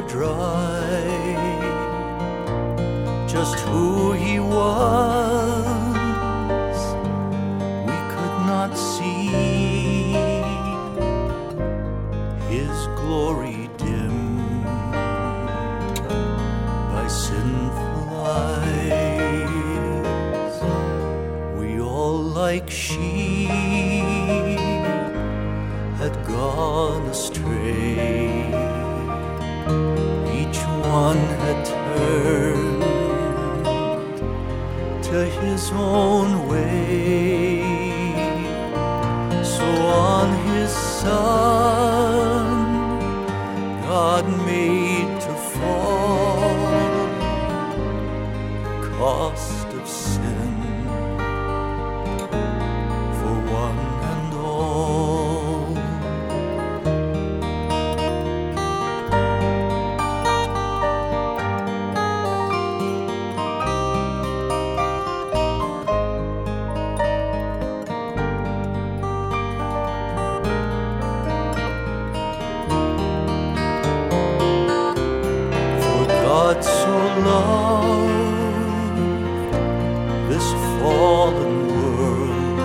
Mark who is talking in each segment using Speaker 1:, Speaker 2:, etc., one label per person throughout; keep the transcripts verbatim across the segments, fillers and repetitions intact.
Speaker 1: dry just who he was. We could not see his glory dimmed by sinful eyes. We all like sheep had gone astray. Each one had turned to his own way. So on his Son God made to fall the cost of sin for one and all. God so loved this fallen world,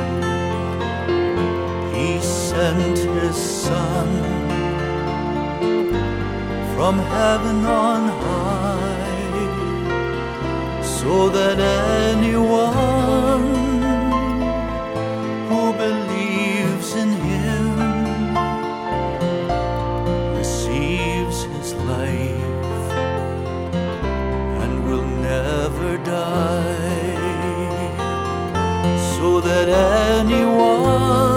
Speaker 1: he sent his Son from heaven on high, so that anyone who believes in him receives his life, never die, so that anyone